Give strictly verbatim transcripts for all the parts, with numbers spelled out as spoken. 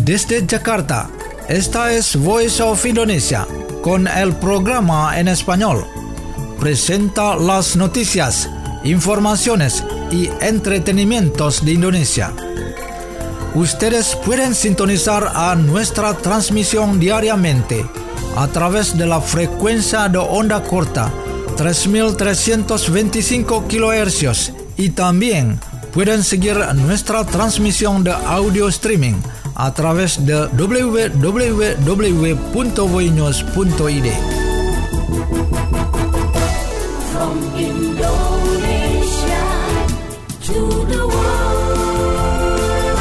Desde Jakarta, esta es Voice of Indonesia, con el programa en español. Presenta las noticias, informaciones y entretenimientos de Indonesia. Ustedes pueden sintonizar a nuestra transmisión diariamente a través de la frecuencia de onda corta tres mil trescientos veinticinco kilohercios y también pueden seguir nuestra transmisión de audio streaming a través de doble u doble u doble u punto voinews punto i d. From Indonesia to the world.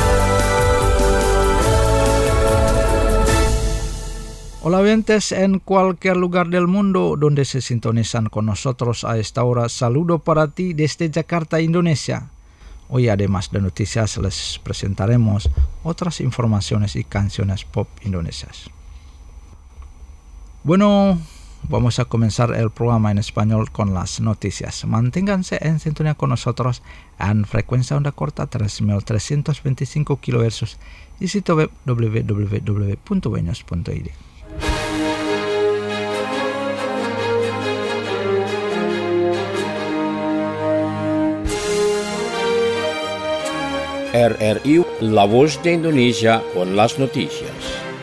Hola oyentes en cualquier lugar del mundo donde se sintonizan con nosotros a esta hora. Saludo para ti desde Jakarta, Indonesia. Hoy, además de noticias, les presentaremos otras informaciones y canciones pop indonesias. Bueno, vamos a comenzar el programa en español con las noticias. Manténganse en sintonía con nosotros en frecuencia onda corta tres mil trescientos veinticinco kilohercios y sitio web doble u doble u doble u punto voinews punto i d. R R I, La Voz de Indonesia, con las noticias.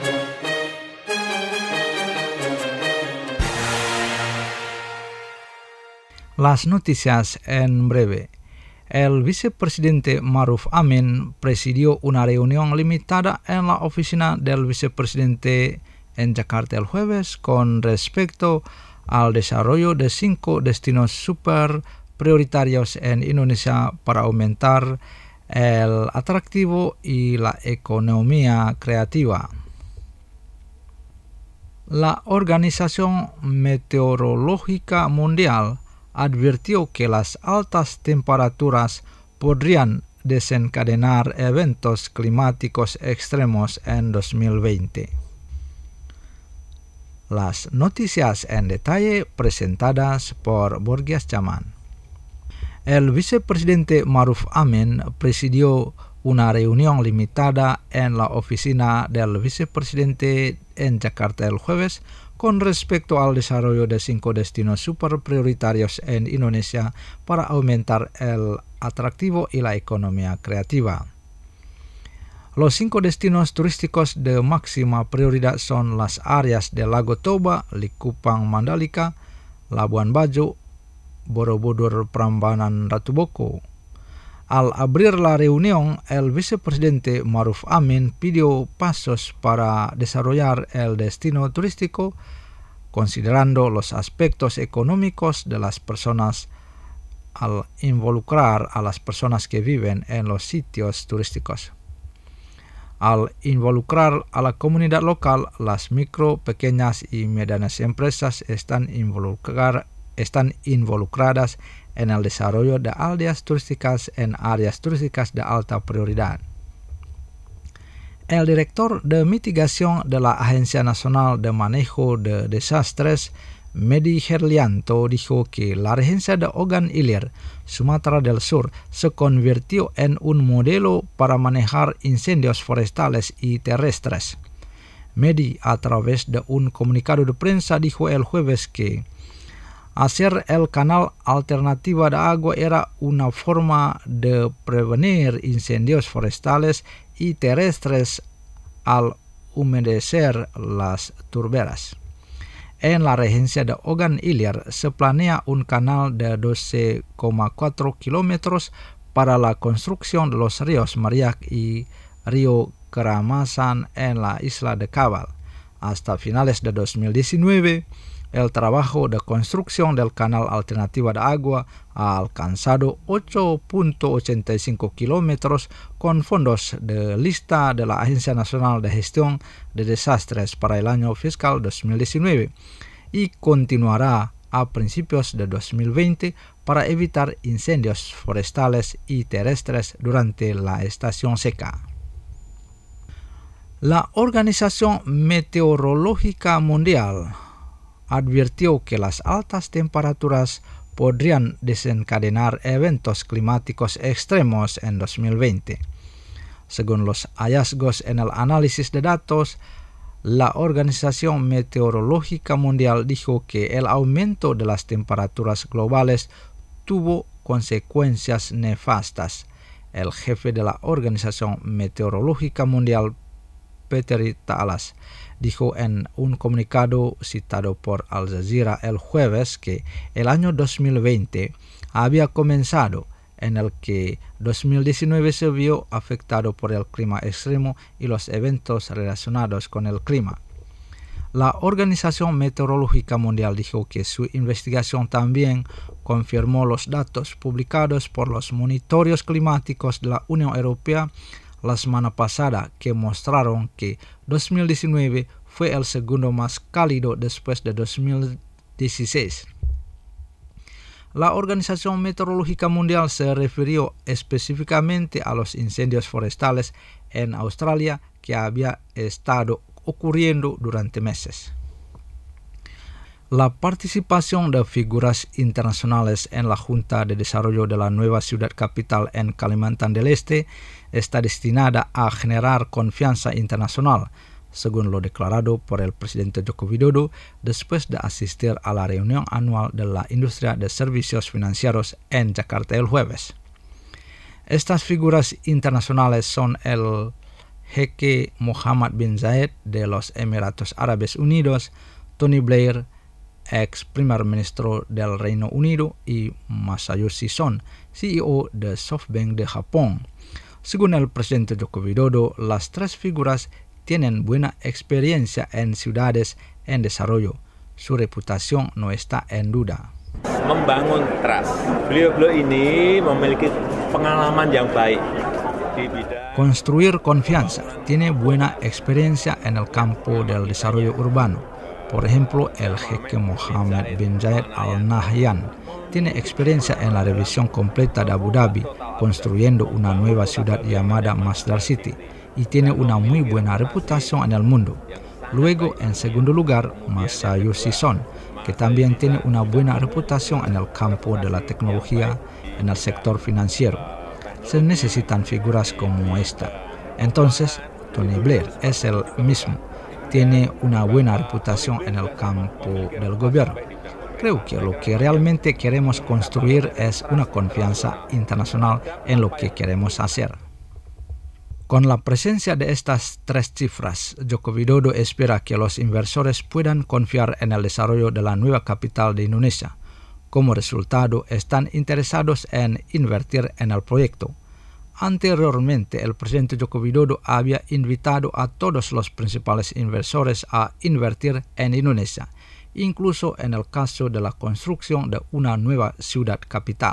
Las noticias en breve. El vicepresidente Maruf Amin presidió una reunión limitada en la oficina del vicepresidente en Jakarta el jueves con respecto al desarrollo de cinco destinos super prioritarios en Indonesia para aumentar el atractivo y la economía creativa. La Organización Meteorológica Mundial advirtió que las altas temperaturas podrían desencadenar eventos climáticos extremos en dos mil veinte. Las noticias en detalle presentadas por Borgias Jaman. El vicepresidente Maruf Amin presidió una reunión limitada en la oficina del vicepresidente en Jakarta el jueves con respecto al desarrollo de cinco destinos super prioritarios en Indonesia para aumentar el atractivo y la economía creativa. Los cinco destinos turísticos de máxima prioridad son las áreas de Lago Toba, Likupang Mandalika, Labuan Bajo, Borobudur Prambanan Ratu Boko. Al abrir la reunión, el vicepresidente Maruf Amin pidió pasos para desarrollar el destino turístico, considerando los aspectos económicos de las personas al involucrar a las personas que viven en los sitios turísticos. Al involucrar a la comunidad local, las micro, pequeñas y medianas empresas están involucrar, están involucradas en el desarrollo de aldeas turísticas en áreas turísticas de alta prioridad. El director de mitigación de la Agencia Nacional de Manejo de Desastres, Medi Herlianto, dijo que la regencia de Ogan Ilir, Sumatra del Sur, se convirtió en un modelo para manejar incendios forestales y terrestres. Medi, a través de un comunicado de prensa, dijo el jueves que hacer el canal alternativa de agua era una forma de prevenir incendios forestales y terrestres al humedecer las turberas. En la regencia de Ogan Ilir se planea un canal de doce coma cuatro kilómetros para la construcción de los ríos Mariak y Río Keramasan en la isla de Cabal. Hasta finales de dos mil diecinueve, el trabajo de construcción del canal alternativa de agua ha alcanzado ocho punto ochenta y cinco kilómetros con fondos de lista de la Agencia Nacional de Gestión de Desastres para el año fiscal dos mil diecinueve y continuará a principios de dos mil veinte para evitar incendios forestales y terrestres durante la estación seca. La Organización Meteorológica Mundial advirtió que las altas temperaturas podrían desencadenar eventos climáticos extremos en dos mil veinte. Según los hallazgos en el análisis de datos, la Organización Meteorológica Mundial dijo que el aumento de las temperaturas globales tuvo consecuencias nefastas. El jefe de la Organización Meteorológica Mundial, Peter Talas, dijo en un comunicado citado por Al Jazeera el jueves que el año dos mil veinte había comenzado en el que dos mil diecinueve se vio afectado por el clima extremo y los eventos relacionados con el clima. La Organización Meteorológica Mundial dijo que su investigación también confirmó los datos publicados por los monitorios climáticos de la Unión Europea la semana pasada, que mostraron que dos mil diecinueve fue el segundo más cálido después de dos mil dieciséis. La Organización Meteorológica Mundial se refirió específicamente a los incendios forestales en Australia que había estado ocurriendo durante meses. La participación de figuras internacionales en la Junta de Desarrollo de la nueva ciudad capital en Kalimantan del Este está destinada a generar confianza internacional, según lo declarado por el presidente Joko Widodo después de asistir a la reunión anual de la industria de servicios financieros en Jakarta el jueves. Estas figuras internacionales son el jeque Mohammed bin Zayed de los Emiratos Árabes Unidos, Tony Blair, ex primer ministro del Reino Unido, y Masayoshi Son, C E O de SoftBank de Japón. Según el presidente Joko Widodo, las tres figuras tienen buena experiencia en ciudades en desarrollo. Su reputación no está en duda. Membangun trust. Beliau-beliau ini memiliki pengalaman yang baik di bidang Construir confianza. Tiene buena experiencia en el campo del desarrollo urbano. Por ejemplo, el jeque Mohammed bin Zayed Al Nahyan tiene experiencia en la revisión completa de Abu Dhabi, construyendo una nueva ciudad llamada Masdar City, y tiene una muy buena reputación en el mundo. Luego, en segundo lugar, Masayoshi Son, que también tiene una buena reputación en el campo de la tecnología, en el sector financiero. Se necesitan figuras como esta. Entonces, Tony Blair es el mismo. Tiene una buena reputación en el campo del gobierno. Creo que lo que realmente queremos construir es una confianza internacional en lo que queremos hacer. Con la presencia de estas tres cifras, Joko Widodo espera que los inversores puedan confiar en el desarrollo de la nueva capital de Indonesia. Como resultado, están interesados en invertir en el proyecto. Anteriormente, el presidente Joko Widodo había invitado a todos los principales inversores a invertir en Indonesia, incluso en el caso de la construcción de una nueva ciudad capital.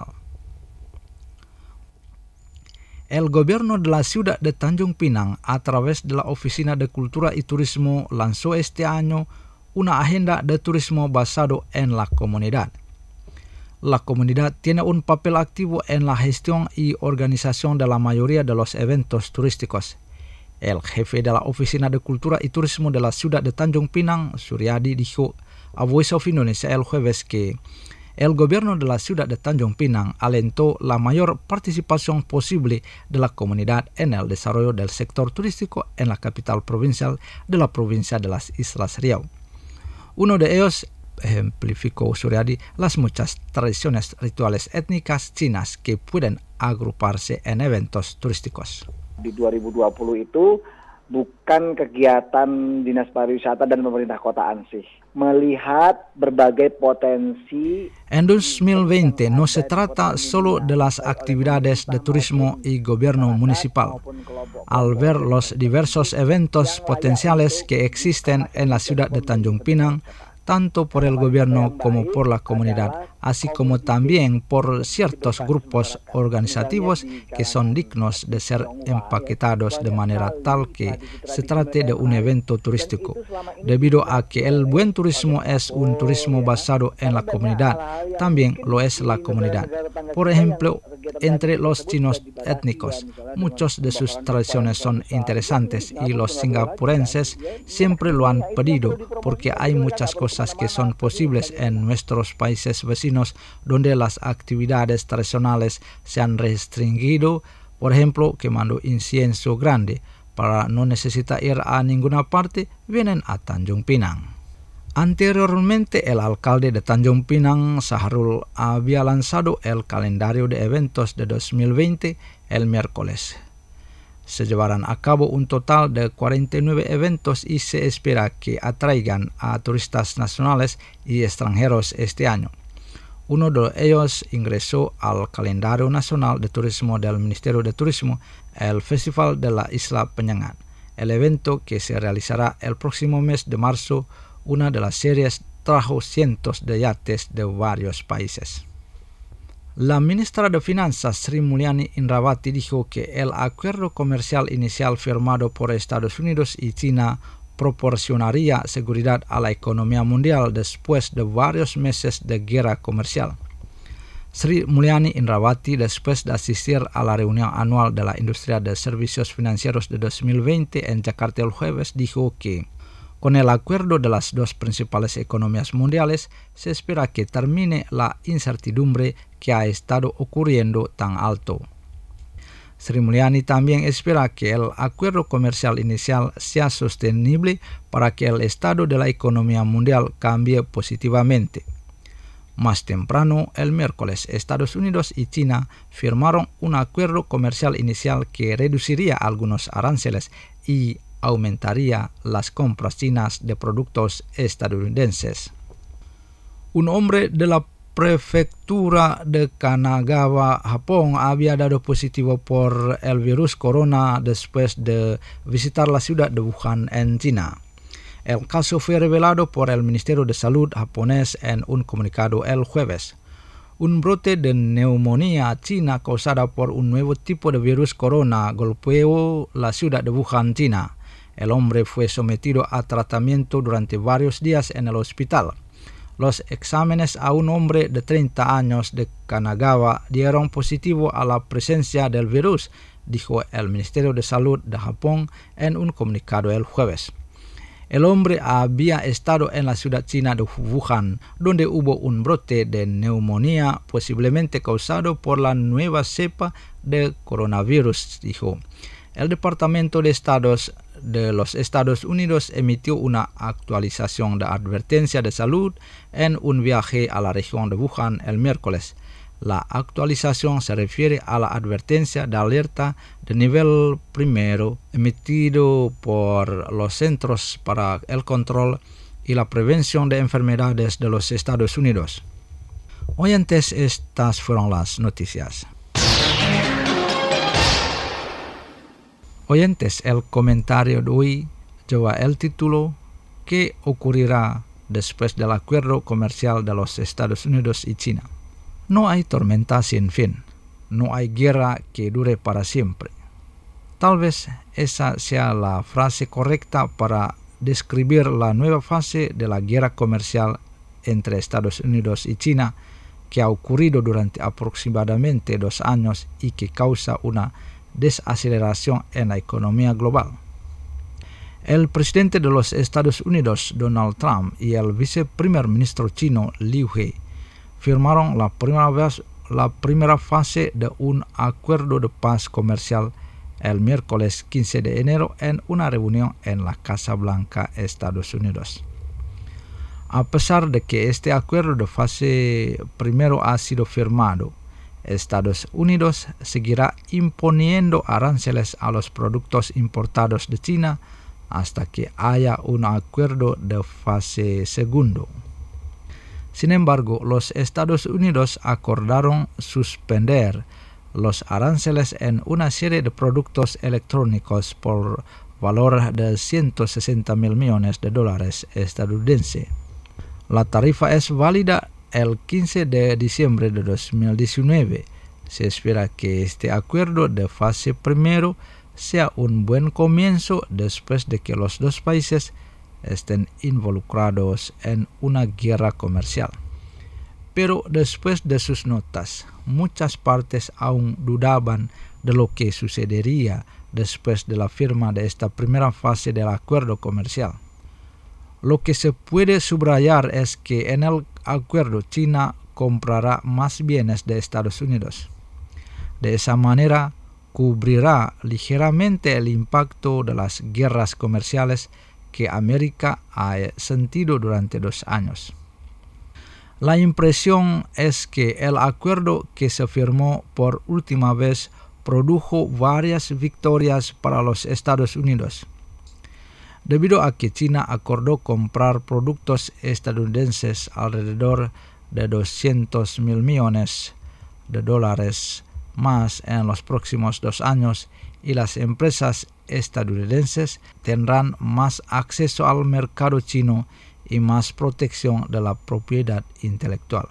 El gobierno de la ciudad de Tanjung Pinang, a través de la Oficina de Cultura y Turismo, lanzó este año una agenda de turismo basado en la comunidad. La comunidad tiene un papel activo en la gestión y organización de la mayoría de los eventos turísticos. El jefe de la Oficina de Cultura y Turismo de la ciudad de Tanjung Pinang, Suryadi, dijo a Voice of Indonesia el jueves que el gobierno de la ciudad de Tanjung Pinang alentó la mayor participación posible de la comunidad en el desarrollo del sector turístico en la capital provincial de la provincia de las Islas Riau. Uno de ellos, ejemplificó Suryadi, las muchas tradiciones rituales étnicas chinas que pueden agruparse en eventos turísticos. Di dua ribu dua puluh itu bukan kegiatan Dinas Pariwisata dan pemerintah kota Ansih, melihat berbagai potensi. En dos mil veinte no se trata solo de las actividades de turismo y gobierno municipal. Al ver los diversos eventos potenciales que existen en la ciudad de Tanjung Pinang, tanto por el gobierno como por la comunidad, así como también por ciertos grupos organizativos que son dignos de ser empaquetados de manera tal que se trate de un evento turístico, debido a que el buen turismo es un turismo basado en la comunidad, también lo es la comunidad. Por ejemplo, entre los chinos étnicos, muchos de sus tradiciones son interesantes y los singapurenses siempre lo han pedido porque hay muchas cosas que son posibles en nuestros países vecinos donde las actividades tradicionales se han restringido Por ejemplo, quemando incienso grande para no necesitar ir a ninguna parte, vienen a Tanjung Pinang. Anteriormente, el alcalde de Tanjung Pinang, Sahrul, había lanzado el calendario de eventos de dos mil veinte el miércoles. Se llevarán a cabo un total de cuarenta y nueve eventos y se espera que atraigan a turistas nacionales y extranjeros este año. Uno de ellos ingresó al calendario nacional de turismo del Ministerio de Turismo, el Festival de la Isla Penyengat, el evento que se realizará el próximo mes de marzo. Una de las series trajo cientos de yates de varios países. La ministra de Finanzas, Sri Mulyani Indrawati, dijo que el acuerdo comercial inicial firmado por Estados Unidos y China proporcionaría seguridad a la economía mundial después de varios meses de guerra comercial. Sri Mulyani Indrawati, después de asistir a la reunión anual de la industria de servicios financieros de dos mil veinte en Jakarta el jueves, dijo que con el acuerdo de las dos principales economías mundiales, se espera que termine la incertidumbre que ha estado ocurriendo tan alto. Sri Mulyani también espera que el acuerdo comercial inicial sea sostenible para que el estado de la economía mundial cambie positivamente. Más temprano, el miércoles, Estados Unidos y China firmaron un acuerdo comercial inicial que reduciría algunos aranceles y aumentaría las compras chinas de productos estadounidenses. Un hombre de la prefectura de Kanagawa, Japón, había dado positivo por el virus corona después de visitar la ciudad de Wuhan en China. El caso fue revelado por el Ministerio de Salud japonés en un comunicado el jueves. Un brote de neumonía china causada por un nuevo tipo de virus corona golpeó la ciudad de Wuhan, China. El hombre fue sometido a tratamiento durante varios días en el hospital. Los exámenes a un hombre de treinta años de Kanagawa dieron positivo a la presencia del virus, dijo el Ministerio de Salud de Japón en un comunicado el jueves. El hombre había estado en la ciudad china de Wuhan, donde hubo un brote de neumonía posiblemente causado por la nueva cepa de coronavirus, dijo. El Departamento de Estados de los Estados Unidos emitió una actualización de advertencia de salud en un viaje a la región de Wuhan el miércoles. La actualización se refiere a la advertencia de alerta de nivel primero emitido por los Centros para el Control y la Prevención de Enfermedades de los Estados Unidos. Oyentes, estas fueron las noticias. Oyentes, el comentario de hoy lleva el título ¿Qué ocurrirá después del acuerdo comercial de los Estados Unidos y China? No hay tormenta sin fin, no hay guerra que dure para siempre. Tal vez esa sea la frase correcta para describir la nueva fase de la guerra comercial entre Estados Unidos y China que ha ocurrido durante aproximadamente dos años y que causa una desaceleración en la economía global. El presidente de los Estados Unidos, Donald Trump, y el viceprimer ministro chino, Liu He, firmaron la primera vez la primera fase de un acuerdo de paz comercial el miércoles quince de enero en una reunión en la Casa Blanca, Estados Unidos. A pesar de que este acuerdo de fase primero ha sido firmado, Estados Unidos seguirá imponiendo aranceles a los productos importados de China hasta que haya un acuerdo de fase segundo. Sin embargo, los Estados Unidos acordaron suspender los aranceles en una serie de productos electrónicos por valor de ciento sesenta mil millones de dólares estadounidenses. La tarifa es válida el quince de diciembre de dos mil diecinueve. Se espera que este acuerdo de fase primero sea un buen comienzo después de que los dos países estén involucrados en una guerra comercial. Pero después de sus notas, muchas partes aún dudaban de lo que sucedería después de la firma de esta primera fase del acuerdo comercial. Lo que se puede subrayar es que en el acuerdo China comprará más bienes de Estados Unidos. De esa manera, cubrirá ligeramente el impacto de las guerras comerciales que América ha sentido durante dos años. La impresión es que el acuerdo que se firmó por última vez produjo varias victorias para los Estados Unidos, debido a que China acordó comprar productos estadounidenses alrededor de doscientos mil millones de dólares más en los próximos dos años y las empresas estadounidenses tendrán más acceso al mercado chino y más protección de la propiedad intelectual.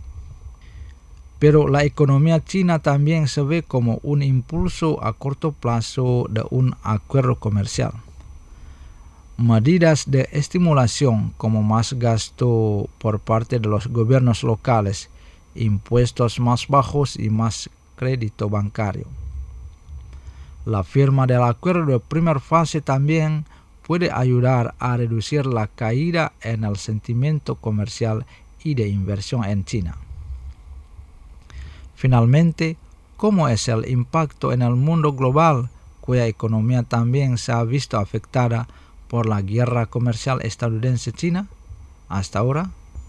Pero la economía china también se ve como un impulso a corto plazo de un acuerdo comercial. Medidas de estimulación como más gasto por parte de los gobiernos locales, impuestos más bajos y más crédito bancario. La firma del acuerdo de primera fase también puede ayudar a reducir la caída en el sentimiento comercial y de inversión en China. Finalmente, ¿cómo es el impacto en el mundo global, cuya economía también se ha visto afectada por la guerra comercial estadounidense-China hasta ahora?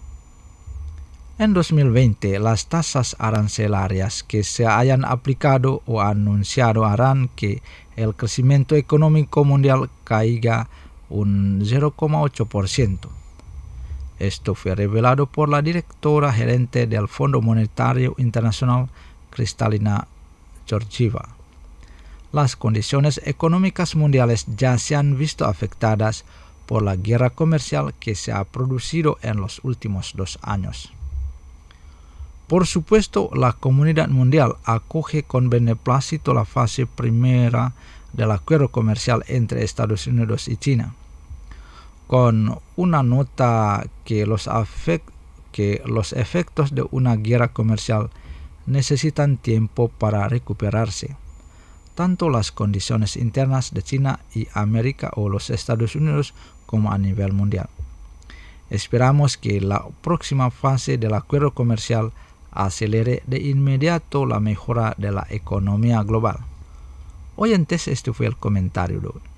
En dos mil veinte, las tasas arancelarias que se hayan aplicado o anunciado harán que el crecimiento económico mundial caiga un cero coma ocho por ciento. Esto fue revelado por la directora gerente del Fondo Monetario Internacional, Kristalina Georgieva. Las condiciones económicas mundiales ya se han visto afectadas por la guerra comercial que se ha producido en los últimos dos años. Por supuesto, la comunidad mundial acoge con beneplácito la fase primera del acuerdo comercial entre Estados Unidos y China, con una nota que los, afect- que los efectos de una guerra comercial necesitan tiempo para recuperarse. Tanto las condiciones internas de China y América o los Estados Unidos como a nivel mundial. Esperamos que la próxima fase del acuerdo comercial acelere de inmediato la mejora de la economía global. Oyentes, este fue el comentario de hoy.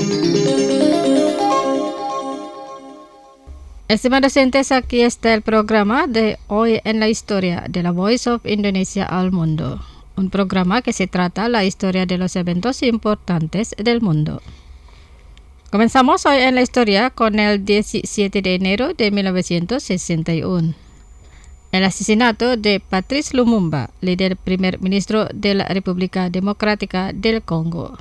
Estimados oyentes, aquí está el programa de Hoy en la Historia de la Voice of Indonesia al Mundo. Un programa que se trata la historia de los eventos importantes del mundo. Comenzamos hoy en la historia con el diecisiete de enero de mil novecientos sesenta y uno. El asesinato de Patrice Lumumba, líder primer ministro de la República Democrática del Congo.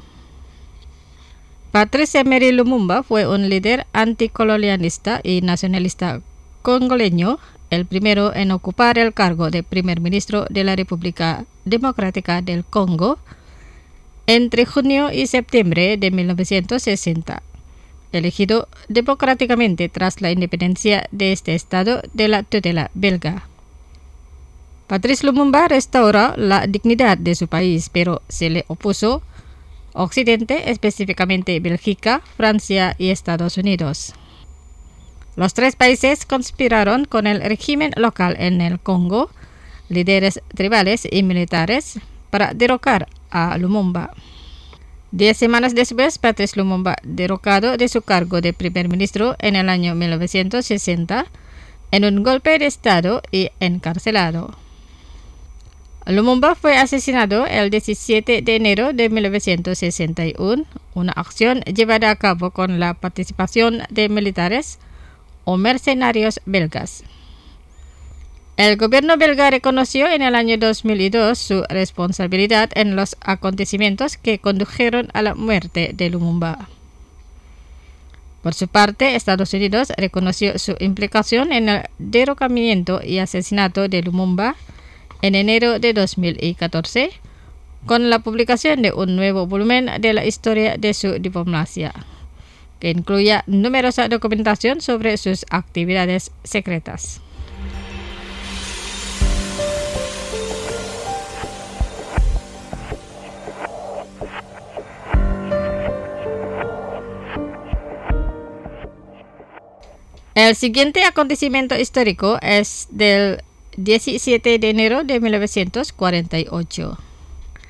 Patrice Emery Lumumba fue un líder anticolonialista y nacionalista congoleño, el primero en ocupar el cargo de primer ministro de la República Democrática del Congo entre junio y septiembre de mil novecientos sesenta, elegido democráticamente tras la independencia de este estado de la tutela belga. Patrice Lumumba restauró la dignidad de su país, pero se le opuso Occidente, específicamente Bélgica, Francia y Estados Unidos. Los tres países conspiraron con el régimen local en el Congo, líderes tribales y militares, para derrocar a Lumumba. Diez semanas después, Patrice Lumumba, derrocado de su cargo de primer ministro en el año mil novecientos sesenta, en un golpe de estado y encarcelado. Lumumba fue asesinado el diecisiete de enero de mil novecientos sesenta y uno, una acción llevada a cabo con la participación de militares o mercenarios belgas. El gobierno belga reconoció en el año dos mil dos su responsabilidad en los acontecimientos que condujeron a la muerte de Lumumba. Por su parte, Estados Unidos reconoció su implicación en el derrocamiento y asesinato de Lumumba en enero de dos mil catorce, con la publicación de un nuevo volumen de la historia de su diplomacia, que incluía numerosa documentación sobre sus actividades secretas. El siguiente acontecimiento histórico es del diecisiete de enero de mil novecientos cuarenta y ocho.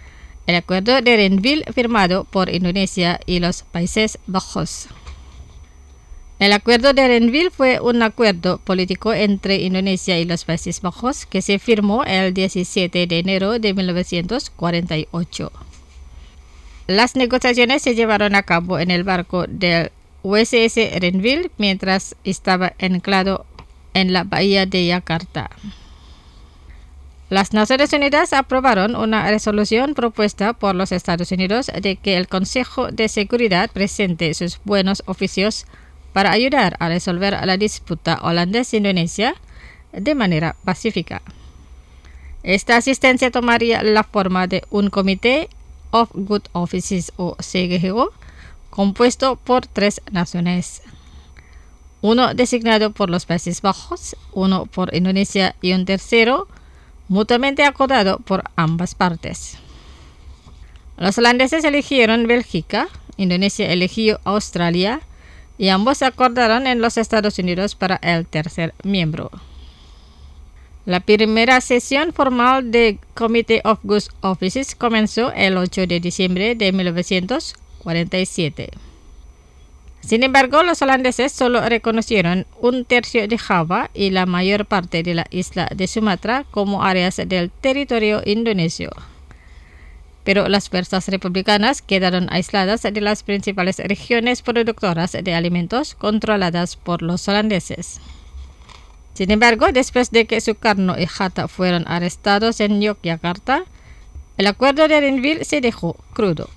el Acuerdo de Renville firmado por Indonesia y los Países Bajos. El Acuerdo de Renville fue un acuerdo político entre Indonesia y los Países Bajos que se firmó el diecisiete de enero de mil novecientos cuarenta y ocho. Las negociaciones se llevaron a cabo en el barco del U S S Renville mientras estaba anclado en la bahía de Yakarta. Las Naciones Unidas aprobaron una resolución propuesta por los Estados Unidos de que el Consejo de Seguridad presente sus buenos oficios para ayudar a resolver la disputa holandés-Indonesia de manera pacífica. Esta asistencia tomaría la forma de un Comité of Good Offices o C G O compuesto por tres naciones, uno designado por los Países Bajos, uno por Indonesia y un tercero mutuamente acordado por ambas partes. Los holandeses eligieron Bélgica, Indonesia eligió Australia y ambos acordaron en los Estados Unidos para el tercer miembro. La primera sesión formal de Committee of Good Offices comenzó el ocho de diciembre de mil novecientos cuarenta y siete. Sin embargo, los holandeses solo reconocieron un tercio de Java y la mayor parte de la isla de Sumatra como áreas del territorio indonesio. Pero las fuerzas republicanas quedaron aisladas de las principales regiones productoras de alimentos controladas por los holandeses. Sin embargo, después de que Sukarno y Hatta fueron arrestados en Yogyakarta, el Acuerdo de Renville se dejó crudo.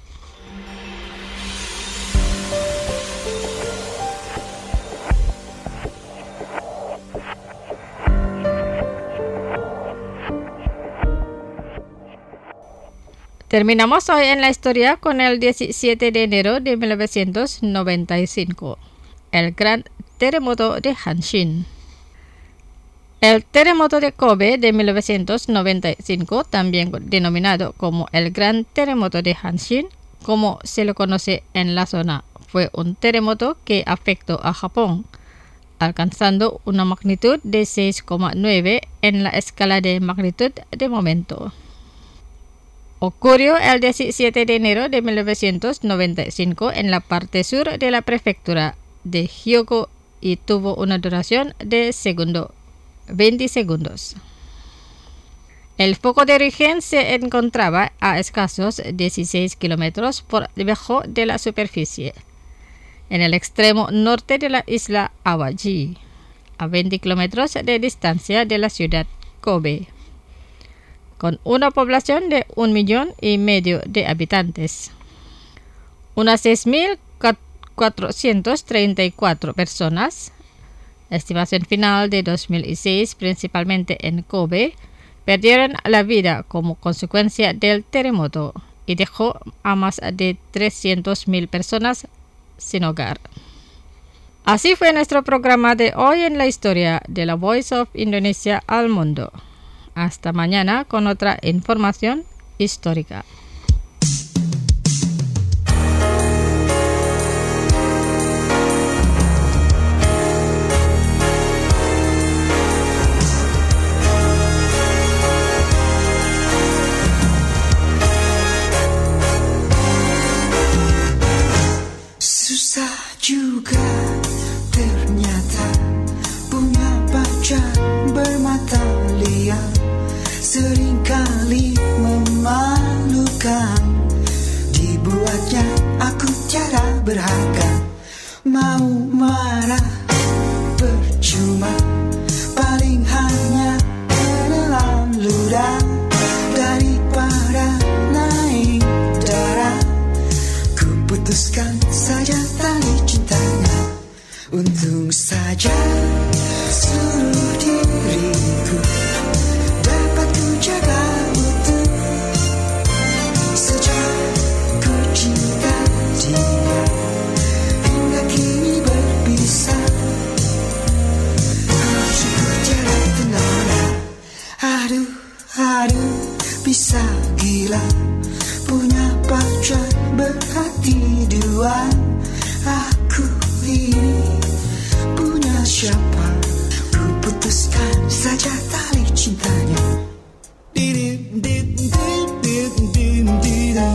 Terminamos hoy en la historia con el diecisiete de enero de mil novecientos noventa y cinco, el gran terremoto de Hanshin. El terremoto de Kobe de mil novecientos noventa y cinco, también denominado como el gran terremoto de Hanshin, como se lo conoce en la zona, fue un terremoto que afectó a Japón, alcanzando una magnitud de seis coma nueve en la escala de magnitud de momento. Ocurrió el diecisiete de enero de mil novecientos noventa y cinco en la parte sur de la prefectura de Hyogo y tuvo una duración de segundo, veinte segundos. El foco de origen se encontraba a escasos dieciséis kilómetros por debajo de la superficie, en el extremo norte de la isla Awaji, a veinte kilómetros de distancia de la ciudad Kobe, con una población de un millón y medio de habitantes. Unas seis mil cuatrocientas treinta y cuatro personas, estimación final de dos mil seis principalmente en Kobe, perdieron la vida como consecuencia del terremoto y dejó a más de trescientas mil personas sin hogar. Así fue nuestro programa de hoy en la historia de la Voice of Indonesia al mundo. Hasta mañana con otra información histórica. Susah juga ternyata punya pacar bermata liar. Seringkali memalukan, dibuatnya aku tiada berharga. Mau marah percuma, paling hanya menelan ludah. Daripada naik darah, ku putuskan saja tali cintanya. Untung saja seluruh diriku dapat ku jaga utuh. Sejak ku cinta dia hingga kini berpisah, hatiku tiada tenang. Aduh, aduh, bisa gila punya pacar berhati dua. Aku ini punya siapa? Ku putuskan saja tali cintanya. Did it, did, did, did, did, did.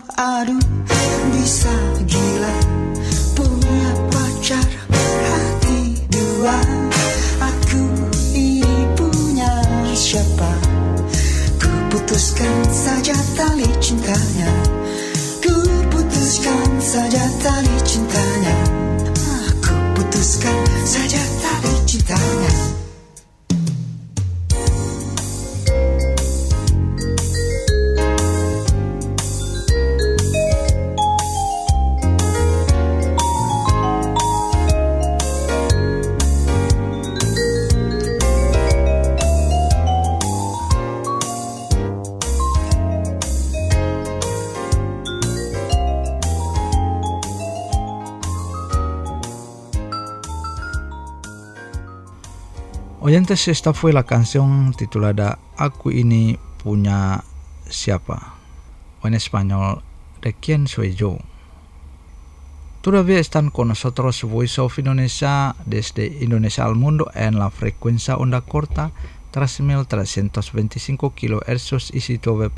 aduh bisa gila punya pacar hati dua. Aku ini punya siapa? Ku putuskan saja tali cintanya. Ku putuskan saja tali cintanya. Aku putuskan saja tali cintanya. Oyentes, esta fue la canción titulada Aku Ini Punya Siapa, o en español, ¿De quién soy yo? Todavía están con nosotros Voice of Indonesia desde Indonesia al mundo en la frecuencia onda corta tres mil trescientos veinticinco kilohercios y sitio web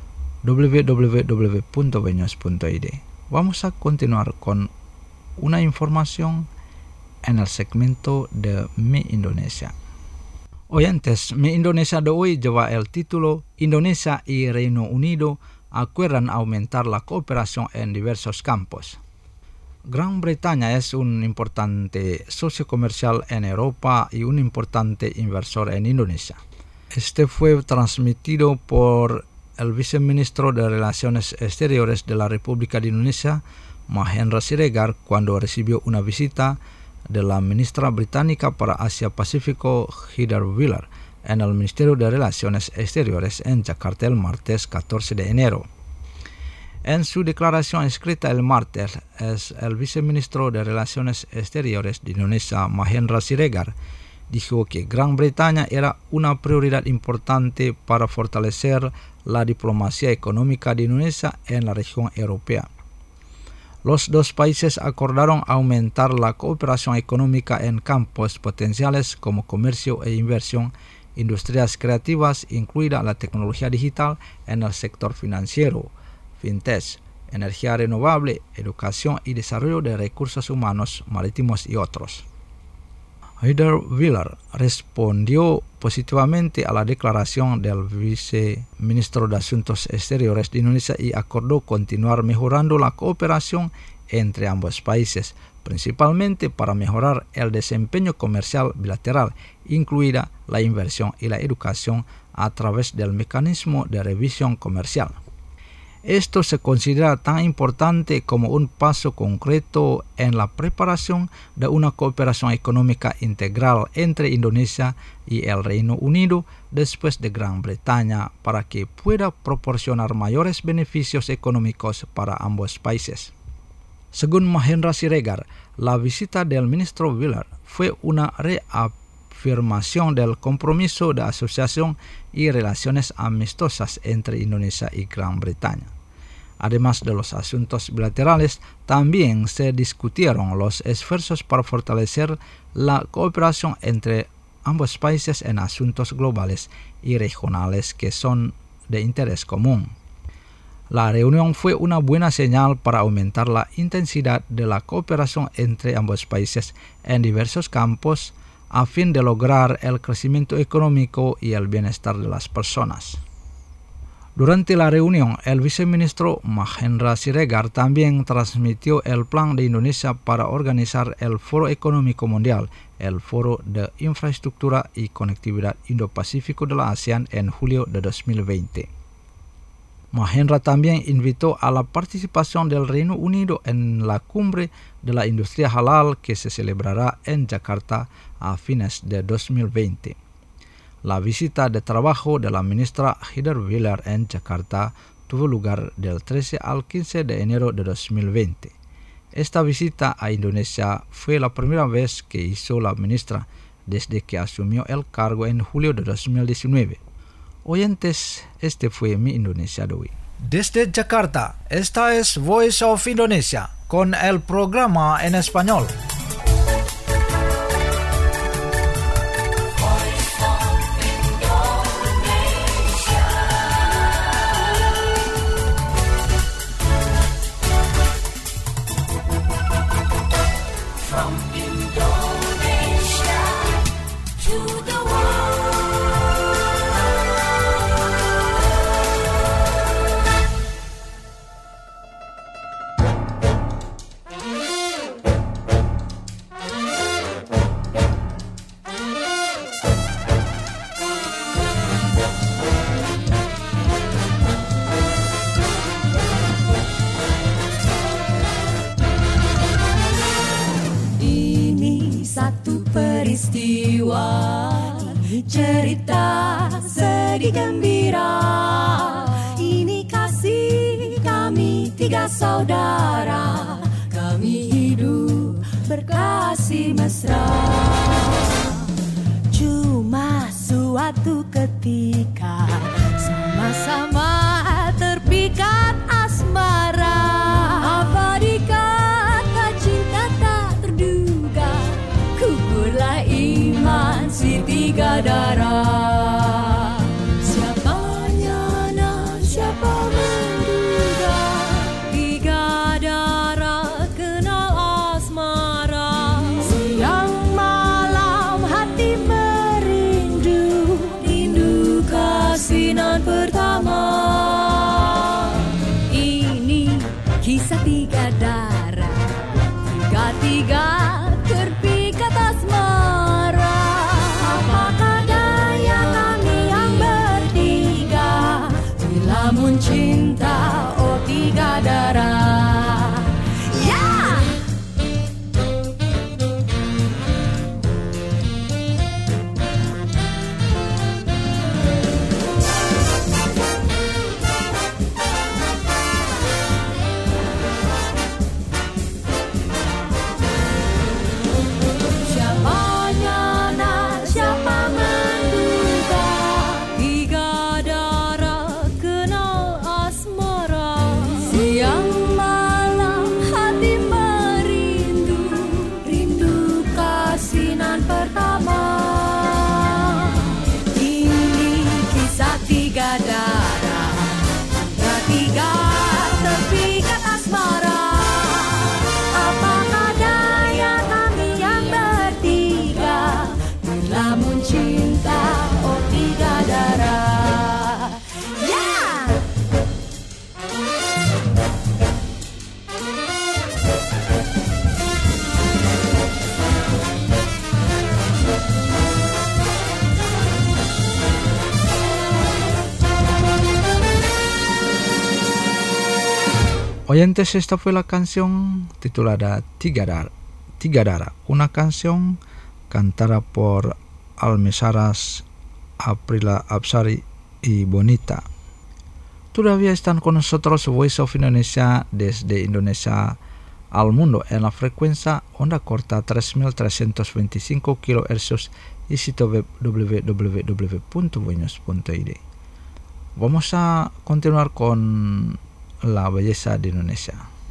w w w punto beños punto i d. Vamos a continuar con una información en el segmento de Mi Indonesia. Oyentes, Mi Indonesia de hoy lleva el título Indonesia y Reino Unido acuerdan aumentar la cooperación en diversos campos. Gran Bretaña es un importante socio comercial en Europa y un importante inversor en Indonesia. Este fue transmitido por el viceministro de Relaciones Exteriores de la República de Indonesia, Mahendra Siregar, cuando recibió una visita de la ministra británica para Asia Pacífico, Heather Wheeler, en el Ministerio de Relaciones Exteriores en Jakarta el martes catorce de enero. En su declaración escrita el martes, es el viceministro de Relaciones Exteriores de Indonesia, Mahendra Siregar, dijo que Gran Bretaña era una prioridad importante para fortalecer la diplomacia económica de Indonesia en la región europea. Los dos países acordaron aumentar la cooperación económica en campos potenciales como comercio e inversión, industrias creativas, incluida la tecnología digital en el sector financiero, fintech, energía renovable, educación y desarrollo de recursos humanos, marítimos y otros. Heather Wheeler respondió positivamente a la declaración del viceministro de Asuntos Exteriores de Indonesia y acordó continuar mejorando la cooperación entre ambos países, principalmente para mejorar el desempeño comercial bilateral, incluida la inversión y la educación a través del mecanismo de revisión comercial. Esto se considera tan importante como un paso concreto en la preparación de una cooperación económica integral entre Indonesia y el Reino Unido después de Gran Bretaña para que pueda proporcionar mayores beneficios económicos para ambos países. Según Mahendra Siregar, la visita del ministro Wheeler fue una reafirmación del compromiso de asociación y relaciones amistosas entre Indonesia y Gran Bretaña. Además de los asuntos bilaterales, también se discutieron los esfuerzos para fortalecer la cooperación entre ambos países en asuntos globales y regionales que son de interés común. La reunión fue una buena señal para aumentar la intensidad de la cooperación entre ambos países en diversos campos a fin de lograr el crecimiento económico y el bienestar de las personas. Durante la reunión, el viceministro Mahendra Siregar también transmitió el plan de Indonesia para organizar el Foro Económico Mundial, el Foro de Infraestructura y Conectividad Indo-Pacífico de la ASEAN en julio de dos mil veinte. Mahendra también invitó a la participación del Reino Unido en la cumbre de la industria halal que se celebrará en Jakarta a fines de dos mil veinte. La visita de trabajo de la ministra Heather Wheeler en Jakarta tuvo lugar del trece al quince de enero de dos mil veinte. Esta visita a Indonesia fue la primera vez que hizo la ministra desde que asumió el cargo en julio de dos mil diecinueve. Oyentes, este fue Mi Indonesia de hoy. Desde Jakarta, esta es Voice of Indonesia con el programa en español. peristiwa, cerita sedih gembira. Ini kasih kami tiga saudara, kami hidup berkasih mesra. Cuma suatu ketika sama-sama terpikat asmara. Apa dikata cinta tak terduga, gugurlah iman si tiga darah. Siapanya nak siapa menduga, tiga darah kenal asmara. Siang malam hati merindu, rindu kasinan pertama. Ini kisah tiga darah, tiga-tiga terpikat asmara. Apakah daya kami yang bertiga, dilamun cinta oh tiga darah. Ya! Siapanya nak siapa menduga, tiga darah kenal asmara. Siang malam hati merindu, rindu kasinan pertama. Ini kisah tiga darah, tiga terpikat asmara. Apakah daya kami yang bertiga, dilamun cinta oh tiga darah. Ya! Oyentes, esta fue la canción titulada Tiga Dar- Tiga Darah, una canción cantada por Almesaras, Aprila Absari y Bonita. Todavía están con nosotros Voice of Indonesia desde Indonesia al mundo en la frecuencia onda corta tres mil trescientos veinticinco kilohercios y sitio web w w w punto voinews punto i d. Vamos a continuar con la belleza de Indonesia.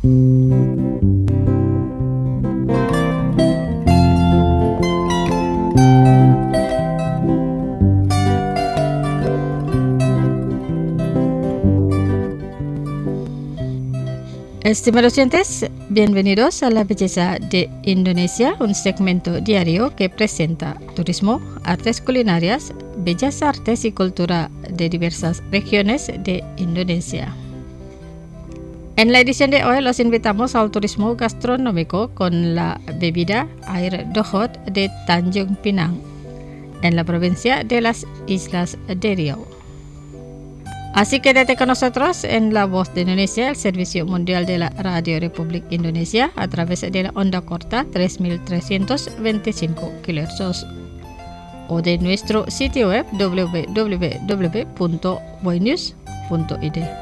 Estimados oyentes, bienvenidos a La Belleza de Indonesia, un segmento diario que presenta turismo, artes culinarias, bellas artes y cultura de diversas regiones de Indonesia. En la edición de hoy los invitamos al turismo gastronómico con la bebida air dohot de Tanjung Pinang, en la provincia de las Islas de Riau. Así quédate con nosotros en La Voz de Indonesia, el servicio mundial de la Radio Republik Indonesia, a través de la onda corta tres mil trescientos veinticinco kilohercios o de nuestro sitio web w w w punto voinews punto i d.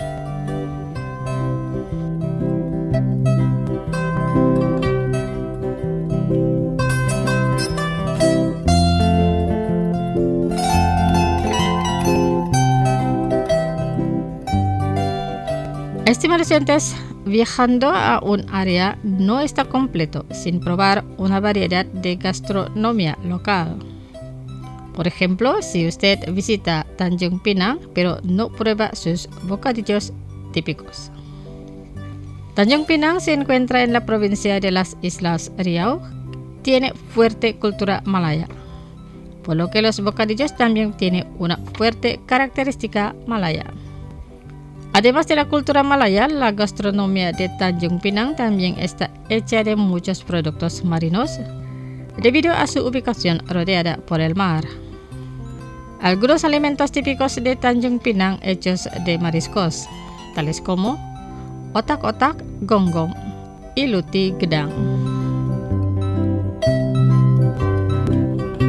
Estimados oyentes, viajando a un área no está completo sin probar una variedad de gastronomía local. Por ejemplo, si usted visita Tanjung Pinang pero no prueba sus bocadillos típicos. Tanjung Pinang se encuentra en la provincia de las Islas Riau, tiene fuerte cultura malaya, por lo que los bocadillos también tienen una fuerte característica malaya. Además de la cultura malaya, la gastronomía de Tanjung Pinang también está hecha de muchos productos marinos, debido a su ubicación rodeada por el mar. Algunos alimentos típicos de Tanjung Pinang hechos de mariscos, tales como otak-otak, gonggong, y luti gedang.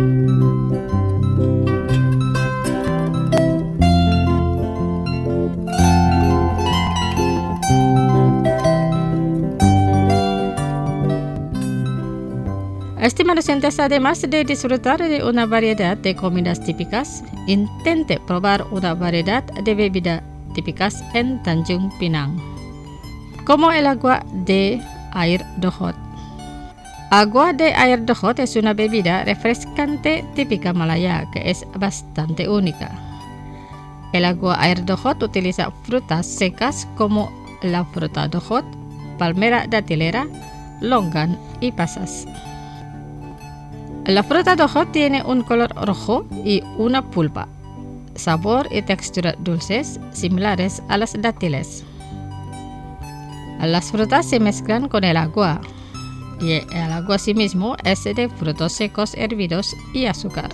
Estimados oyentes, además de disfrutar de una variedad de comidas típicas, intente probar una variedad de bebidas típicas en Tanjung Pinang, como el agua de air dohot. Agua de air dohot es una bebida refrescante típica malaya que es bastante única. El agua air dohot utiliza frutas secas como la fruta dohot, palmera datilera, longan y pasas. La fruta dohot tiene un color rojo y una pulpa, sabor y textura dulces similares a las dátiles. Las frutas se mezclan con el agua y el agua asimismo es de frutos secos hervidos y azúcar.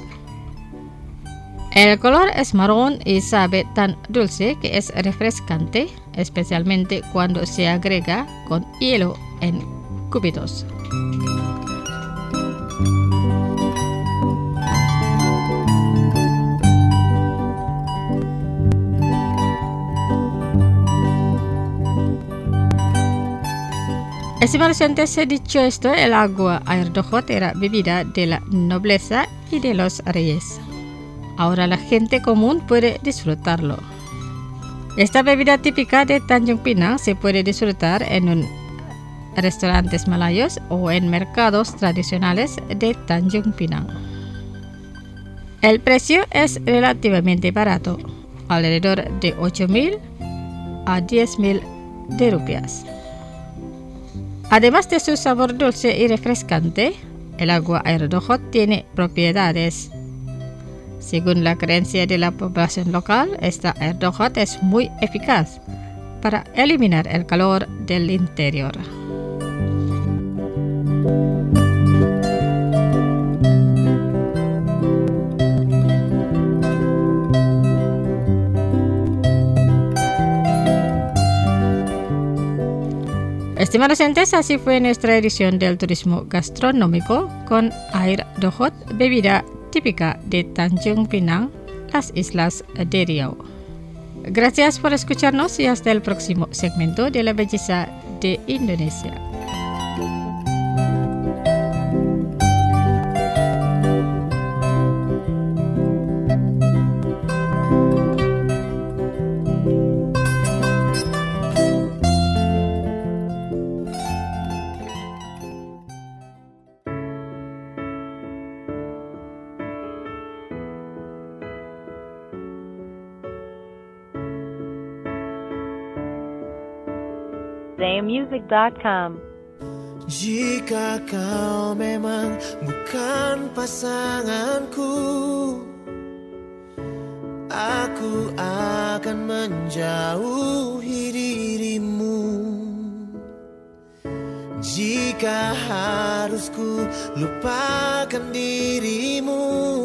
El color es marrón y sabe tan dulce que es refrescante, especialmente cuando se agrega con hielo en cubitos. Estimados oyentes, dicho esto, el agua air dohot era bebida de la nobleza y de los reyes. Ahora la gente común puede disfrutarlo. Esta bebida típica de Tanjung Pinang se puede disfrutar en un restaurantes malayos o en mercados tradicionales de Tanjung Pinang. El precio es relativamente barato, alrededor de ocho mil a diez mil de rupias. Además de su sabor dulce y refrescante, el agua air dohot tiene propiedades. Según la creencia de la población local, esta air dohot es muy eficaz para eliminar el calor del interior. Estimados oyentes, así fue nuestra edición del turismo gastronómico con air dohot, bebida típica de Tanjung Pinang, las Islas de Riau. Gracias por escucharnos y hasta el próximo segmento de La Belleza de Indonesia. zayamusic dot com. Jika kau memang bukan pasanganku, aku akan menjauhi dirimu. Jika harus ku lupakan dirimu,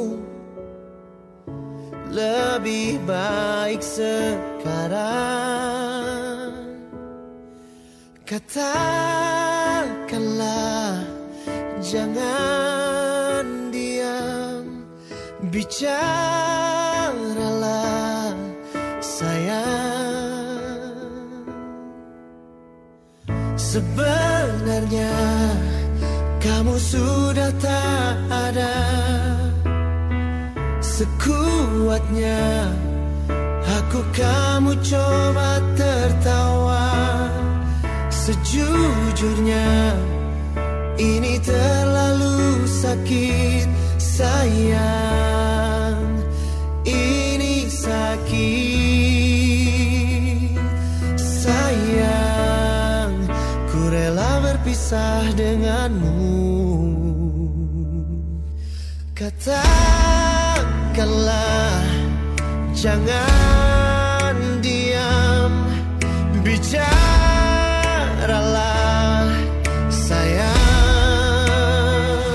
lebih baik sekarang. Katakanlah, jangan diam, bicaralah sayang. Sebenarnya kamu sudah tak ada, sekuatnya aku kamu coba tertawa. Sejujurnya ini terlalu sakit sayang, ini sakit sayang, ku rela berpisah denganmu. Katakanlah, jangan diam, bicara Ralah sayang.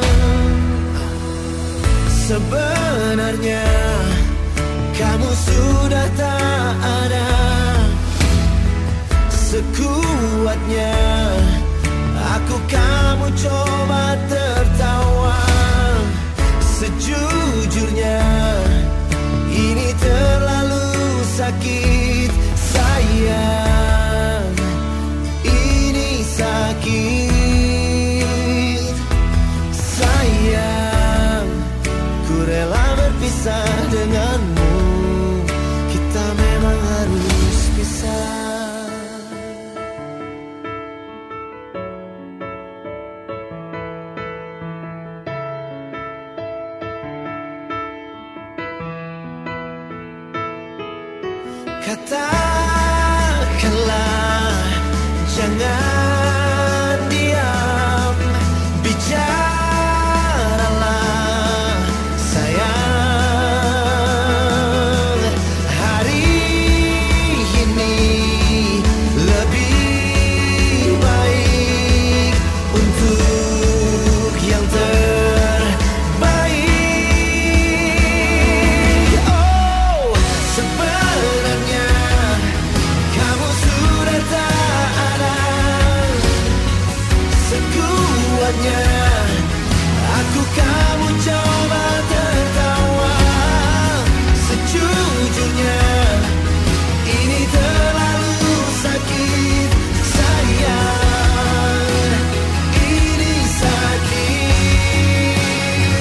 Sebenarnya kamu sudah tak ada, sekuatnya aku kamu coba tertawa. Sejujurnya ini terlalu sakit sayang, sakit sayang. Katakanlah, jangan diam, bicaralah sayang. Hari ini lebih baik untuk yang terbaik. Oh, sebenarnya kamu sudah tak ada. Sekuatnya aku kamu coba tertawa. Sejujurnya ini terlalu sakit sayang. Ini sakit.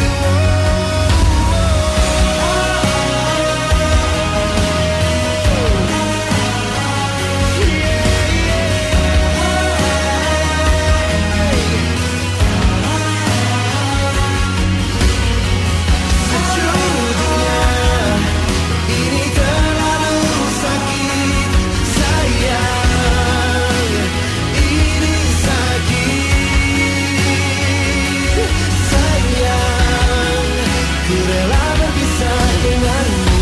Sejujurnya ini terlalu sakit sayang. Ini sakit sayang. Ku rela berpisah denganmu.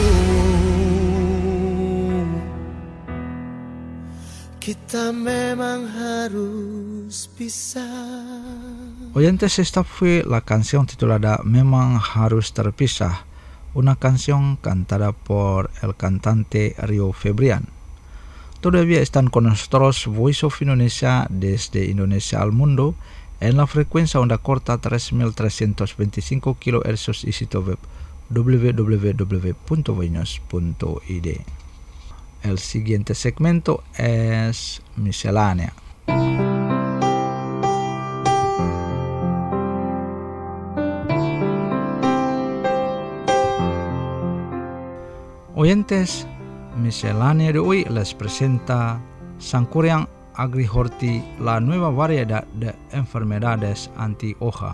Kita memang harus pisah. Oyentes, esta fue la canción titulada Memang Harus Terpisah, una canción cantada por el cantante Rio Febrian. Todavía están con nosotros Voice of Indonesia desde Indonesia al mundo en la frecuencia onda corta tres mil trescientos veinticinco kilohercios y sitio web w w w punto voinos punto i d. El siguiente segmento es Miscelánea. Oyentes, Miscelánea de hoy les presenta Sangkuriang Agri-Horti, la nueva variedad de enfermedades anti-hoja.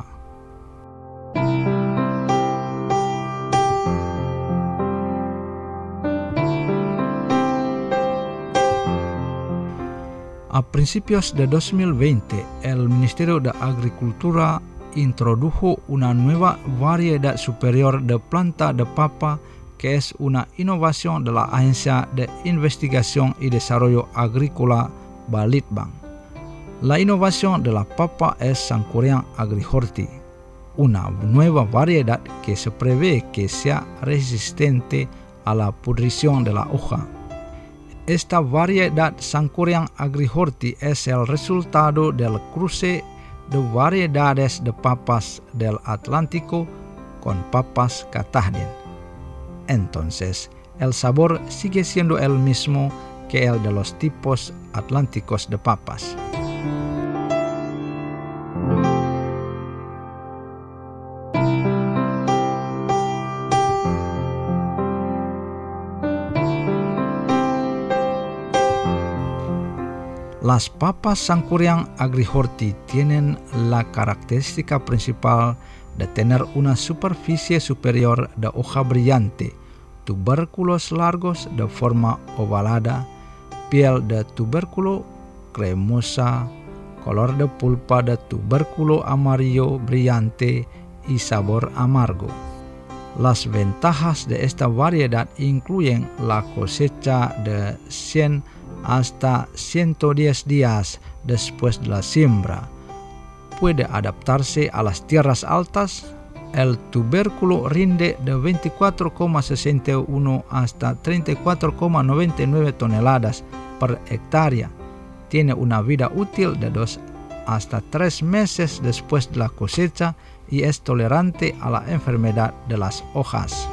A principios de dos mil veinte, el Ministerio de Agricultura introdujo una nueva variedad superior de planta de papa que es una innovación de la Agencia de Investigación y Desarrollo Agrícola Balitbang. La innovación de la papa es Sangkuriang Agri-Horti, una nueva variedad que se prevé que sea resistente a la pudrición de la hoja. Esta variedad Sangkuriang Agri-Horti es el resultado del cruce de variedades de papas del Atlántico con papas Katahdin. Entonces, el sabor sigue siendo el mismo que el de los tipos atlánticos de papas. Las papas Sangkuriang Agri-Horti tienen la característica principal de tener una superficie superior de hoja brillante, tubérculos largos de forma ovalada, piel de tubérculo cremosa, color de pulpa de tubérculo amarillo brillante y sabor amargo. Las ventajas de esta variedad incluyen la cosecha de cien hasta ciento diez días después de la siembra. Puede adaptarse a las tierras altas. El tubérculo rinde de veinticuatro coma sesenta y uno hasta treinta y cuatro coma noventa y nueve toneladas por hectárea. Tiene una vida útil de dos hasta tres meses después de la cosecha y es tolerante a la enfermedad de las hojas.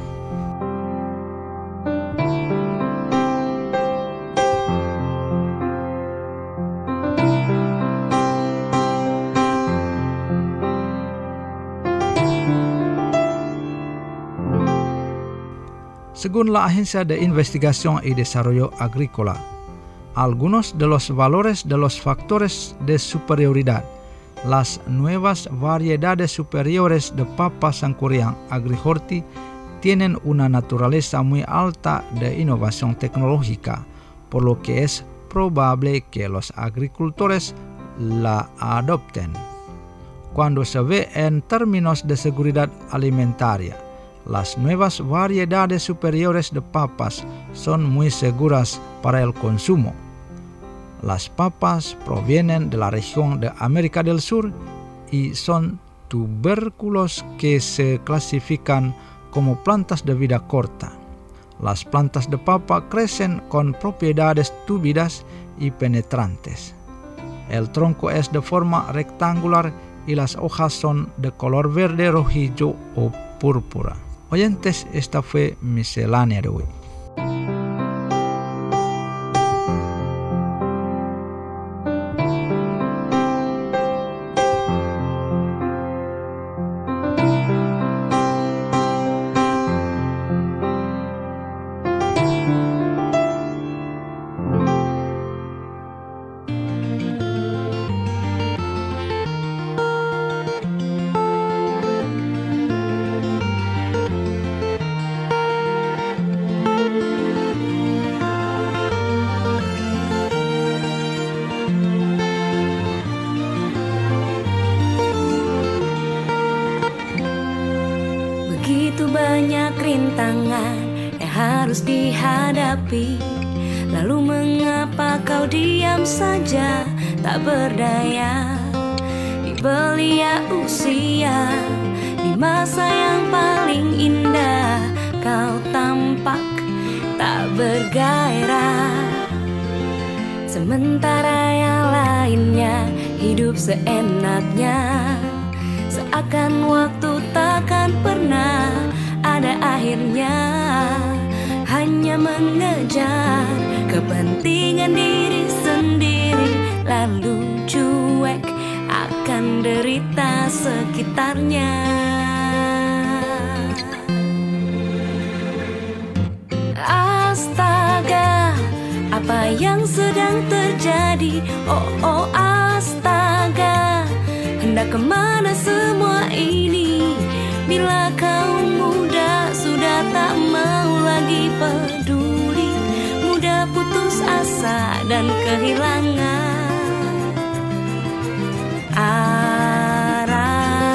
Según la Agencia de Investigación y Desarrollo Agrícola, algunos de los valores de los factores de superioridad, las nuevas variedades superiores de papa Sangkuriang Agri-Horti tienen una naturaleza muy alta de innovación tecnológica, por lo que es probable que los agricultores la adopten. Cuando se ve en términos de seguridad alimentaria, las nuevas variedades superiores de papas son muy seguras para el consumo. Las papas provienen de la región de América del Sur y son tubérculos que se clasifican como plantas de vida corta. Las plantas de papa crecen con propiedades túpidas y penetrantes. El tronco es de forma rectangular y las hojas son de color verde, rojizo o púrpura. Oyentes, esta fue miscelánea de hoy. Banyak rintangan yang harus dihadapi. Lalu mengapa kau diam saja, tak berdaya? Di belia usia, di masa yang paling indah, kau tampak tak bergairah. Sementara yang lainnya hidup seenaknya, seakan waktu takkan pernah ada akhirnya. Hanya mengejar kepentingan diri sendiri, lalu cuek akan derita sekitarnya. Astaga, apa yang sedang terjadi? Oh, oh, astaga, hendak kemana semua ini? Bila kaum muda sudah tak mau lagi peduli, mudah putus asa dan kehilangan arah.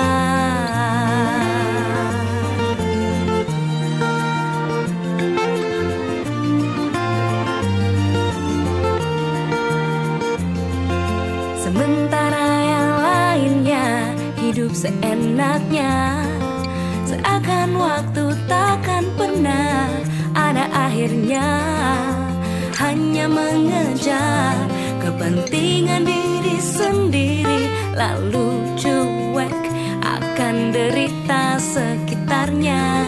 Sementara yang lainnya hidup seenaknya, seakan waktu takkan pernah ada akhirnya. Hanya mengejar kepentingan diri sendiri, lalu cuek akan derita sekitarnya.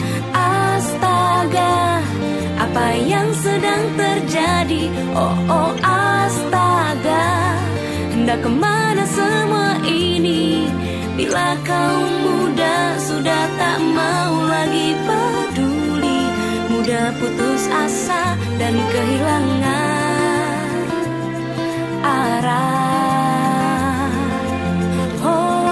Astaga, apa yang sedang terjadi? Oh, oh, astaga, hendak kemana semua ini? Bila kaum muda sudah tak mau lagi peduli, mudah putus asa dan kehilangan arah. Oh,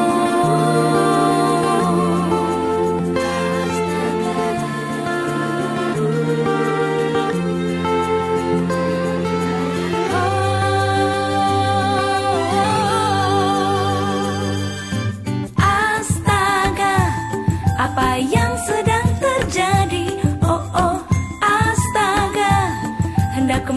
apa yang sedang terjadi? Oh, oh, astaga, hendak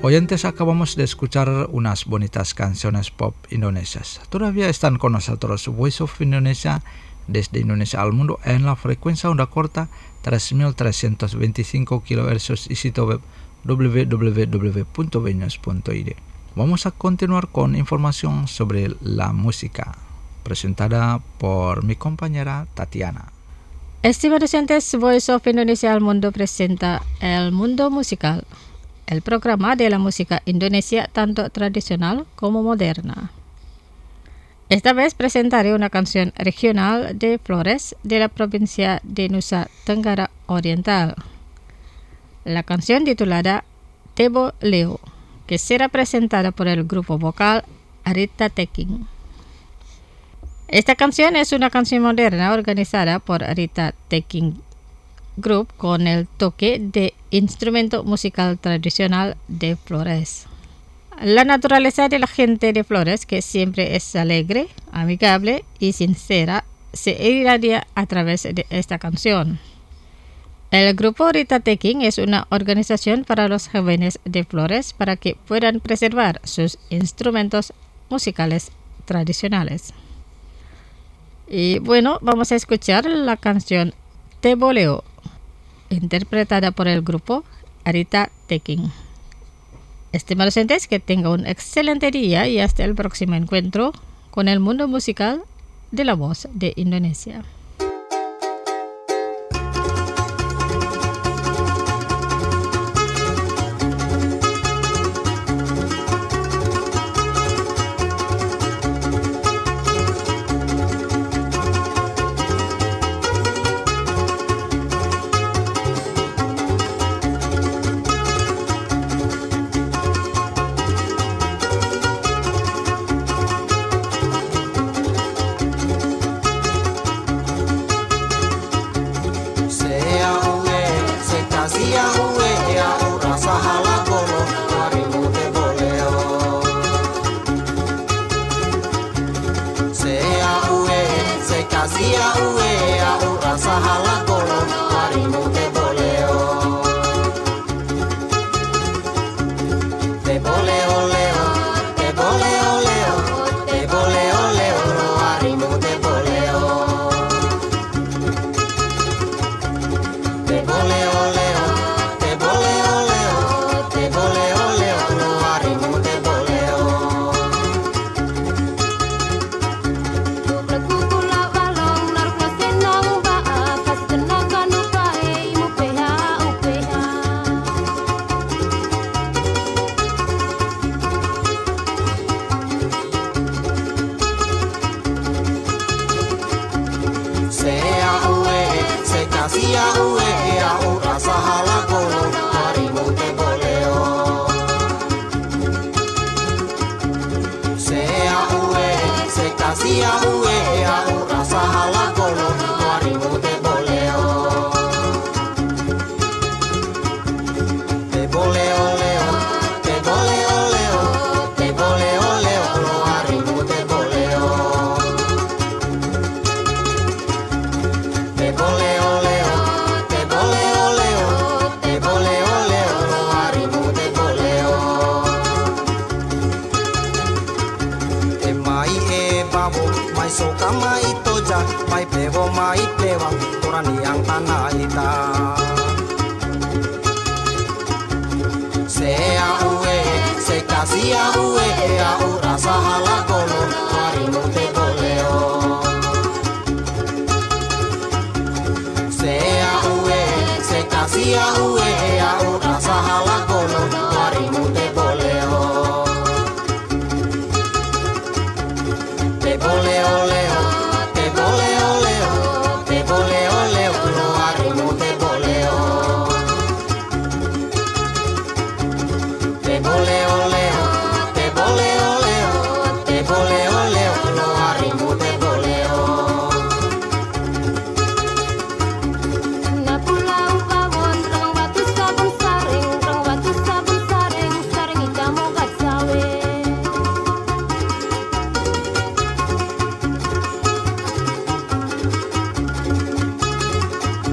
Oyentes, acabamos de escuchar unas bonitas canciones pop indonesias. Todavía están con nosotros Voice of Indonesia desde Indonesia al mundo en la frecuencia onda corta tres mil trescientos veinticinco kilohercios y sitio web w w w punto venews punto i d. Vamos a continuar con información sobre la música, presentada por mi compañera Tatiana. Estimados oyentes, Voice of Indonesia al mundo presenta El Mundo Musical, el programa de la música Indonesia tanto tradicional como moderna. Esta vez presentaré una canción regional de Flores de la provincia de Nusa Tenggara Oriental. La canción titulada Tebo Leo, que será presentada por el grupo vocal Arita Taking. Esta canción es una canción moderna organizada por Arita Taking Group con el toque de instrumento musical tradicional de Flores. La naturaleza de la gente de Flores, que siempre es alegre, amigable y sincera, se irradia a través de esta canción. El grupo Arita Taking es una organización para los jóvenes de Flores para que puedan preservar sus instrumentos musicales tradicionales. Y bueno, vamos a escuchar la canción Tebo Leo, interpretada por el grupo Arita Taking. Estimados oyentes, que tenga un excelente día y hasta el próximo encuentro con el mundo musical de la voz de Indonesia.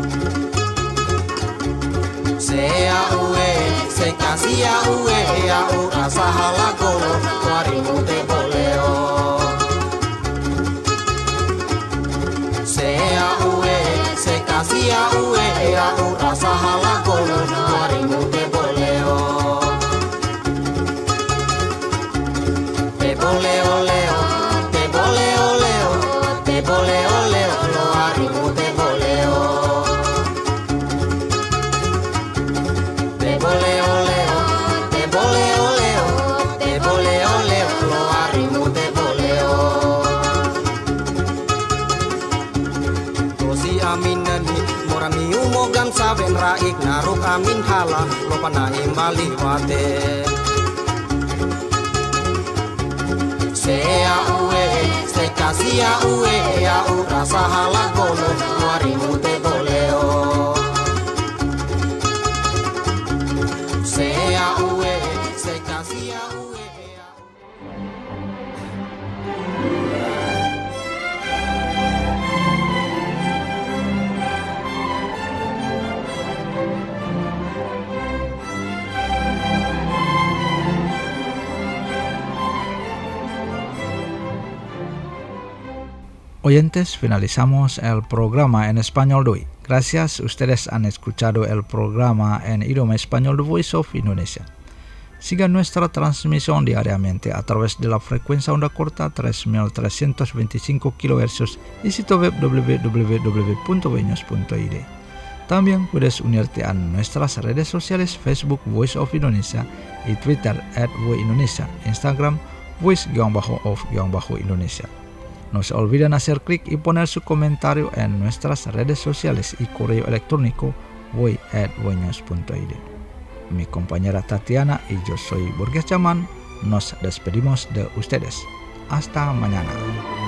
Sea ue, se casia ue, rasa halagono harimu te boleo te boleo leo te boleo leo te boleo leo lo harimu te boleo te boleo leo te boleo leo te boleo leo lo harimu te boleo tosi aminani morami umogam saben raik naruk amin hala lo panai maliwate sea uwe se kasia uwe ya u rasa halagono harimu te boleo sea uwe se kasia uwe ya Oyentes, finalizamos el programa en español de hoy. Gracias, ustedes han escuchado el programa en idioma español de Voice of Indonesia. Sigan nuestra transmisión diariamente a través de la frecuencia onda corta tres mil trescientos veinticinco kilohercios y sitio web w w w punto voinews punto i d. También puedes unirte a nuestras redes sociales Facebook Voice of Indonesia y Twitter at Voice Indonesia, Instagram Voice-of-Indonesia. No se olviden hacer clic y poner su comentario en nuestras redes sociales y correo electrónico voi at voinews punto i d. Mi compañera Tatiana y yo soy Borges Chaman. Nos despedimos de ustedes. Hasta mañana.